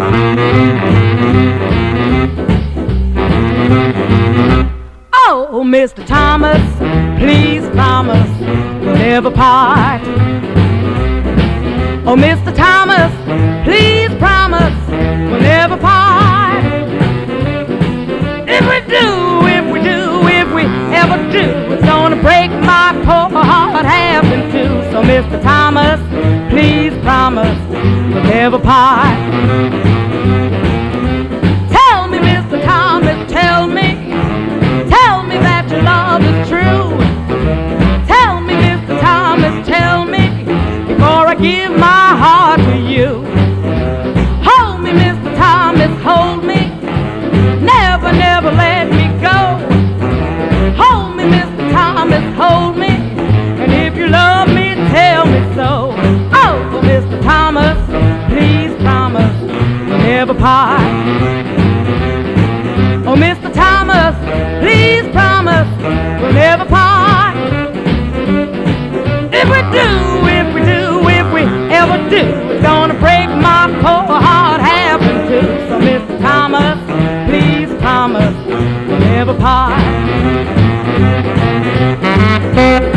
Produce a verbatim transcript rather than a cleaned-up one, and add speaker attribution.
Speaker 1: Oh, Mister Thomas, please promise we'll never part. Oh, Mister Thomas, please promise we'll never part. If we do, if we do, if we ever do, it's gonna break my poor heart half in two. So, Mister Thomas, please promise we'll never part. Tell me, Mister Thomas, tell me, tell me that your love is true. Tell me, Mister Thomas, tell me before I give my heart to you. Hold me, Mister Thomas, hold me. Never, never let me go. Hold me, Mister Thomas, hold me. And if you love me, tell me so. Oh, Mister Thomas, please promise we'll never part. Oh, Mister Thomas, please promise we'll never part. If we do, if we do, if we ever do, it's gonna break my poor heart half in two. So, Mister Thomas, please promise we'll never part.